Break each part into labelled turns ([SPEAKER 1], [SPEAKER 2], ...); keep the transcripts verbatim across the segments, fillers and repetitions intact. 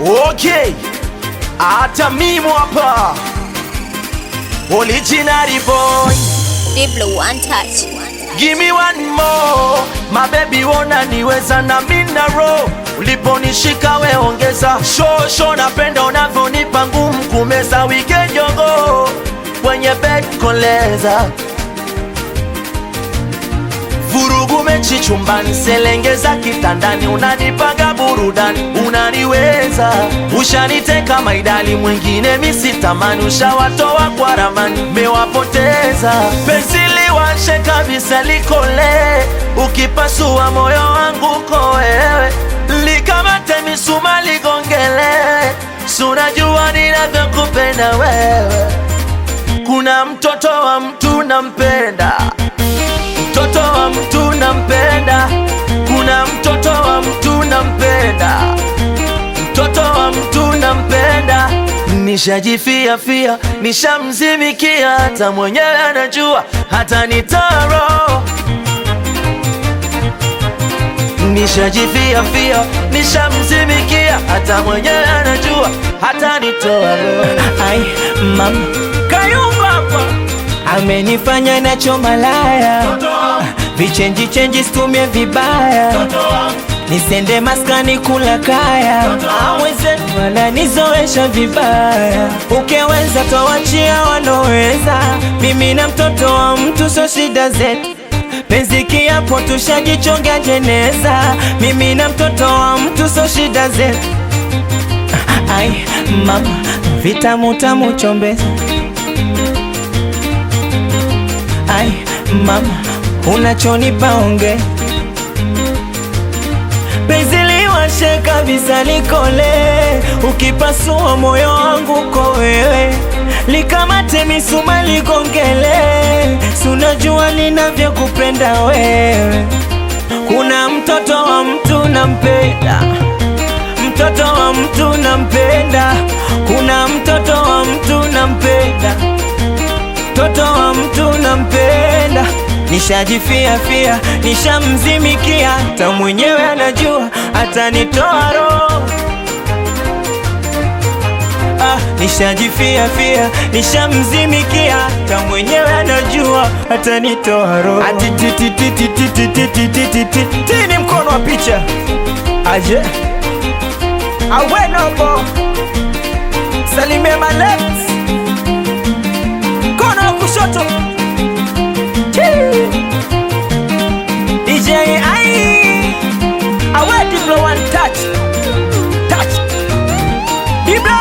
[SPEAKER 1] Okay, hata mimi hapa original boy
[SPEAKER 2] Diblo one touch.
[SPEAKER 1] Give me one more, my baby wona niweza na mina roll. Uliponishika we ongeza show show, napenda unavyonipa ngumu kumeza. Weekend yogo kwenye bed koleza, vurugu mechi chumbani, selengeza kitandani, unanipanga burudani, unaniweza. Ushaniteka maidali, mwingine misitamani, ushawatoa kwa ramani, mewapoteza. Penzi liwashe kabisa likole, ukipasua moyo wangu ko wewe, likamate misuma ligongele, sunajua ninavyokupenda wewe. Kuna mtoto wa mtu nampenda, mtoto wa mtu nampenda, kuna mtoto wa mtu nampenda, mtoto wa mtu nampenda. Nishajifia fia, nishamzimikia, hata mwenyewe anajua, hata nitaro. Nishajifia fia, nishamzimikia, hata mwenyewe anajua, hata nitaro.
[SPEAKER 3] Ai mama
[SPEAKER 1] Kayumba hapa
[SPEAKER 3] amenifanya nacho malaya, vichenji chenji stumie vibaya, nisende maskani kula kaya, mwenzetu wananizoesha vibaya. Ukeweza towachia waloweza, mimi na mtoto wa mtu so shida zetu. Penzi kiapo tushajichonga jeneza, mimi na mtoto wa mtu so shida zetu. Ai mama vitamu tamu chombeza. Ai mama unachonipa onge, penzi liwashe kabisa likole, ukipasua moyo wangu ko wewe, likamate misuma ligongele, sunajua ninavyokupenda wewe. Kuna mtoto wa mtu nampenda, mtoto wa mtu nampenda, kuna mtoto wa mtu nampenda, mtoto wa mtu nampenda. Nishajifia fia, nishamzimikia, hata mwenyewe anajua, hata nitoa roho. Ah, nishajifia fia, nishamzimikia, hata mwenyewe anajua, hata nitoa roho. Ati ti ti ti ti ti ti ti ti ti ti ti ti ni mkono wa picha. Aje Awenobo Salimia my left, mkono wa kushoto D J ai Awe Diblo one touch, touch Diblo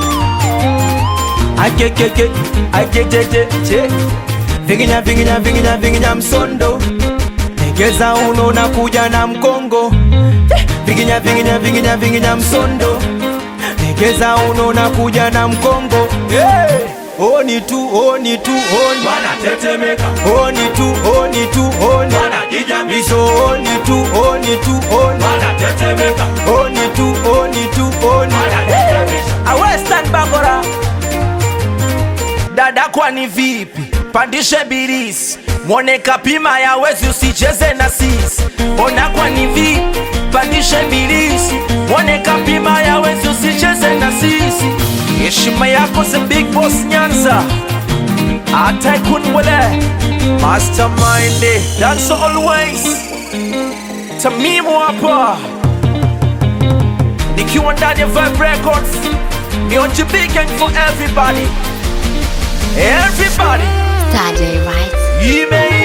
[SPEAKER 3] Akekeke akejejeje, vinginya vinginya vinginya vinginya msondo, negeza uno na kuja na mkongo. Vinginya vinginya vinginya vinginya msondo, negeza uno na kuja na mkongo. Hey! Oni tu, oni tu, oni
[SPEAKER 4] wanatetemeka,
[SPEAKER 3] oni tu, oni tu, oni
[SPEAKER 4] wanajijamisha,
[SPEAKER 3] oni tu, oni tu, oni
[SPEAKER 4] wanatetemeka,
[SPEAKER 3] oni tu, oni tu, oni
[SPEAKER 4] wanajijamisha.
[SPEAKER 1] Awe stand bakora. Dada kwani vipi, pandishe birisi, mwone kapima ya wezi, usicheze na sisi. Ona kwani vipi, pandishe birisi, mwone kapima ya wezi, usicheze na sisi. Heshima yako se big boss Nyanza, hata ikunwele mastermind, that's always Tamimu hapa nikiwa ndani ya Vibe Records, ni on the big gang for everybody. Everybody,
[SPEAKER 2] Saturday, right?
[SPEAKER 1] you may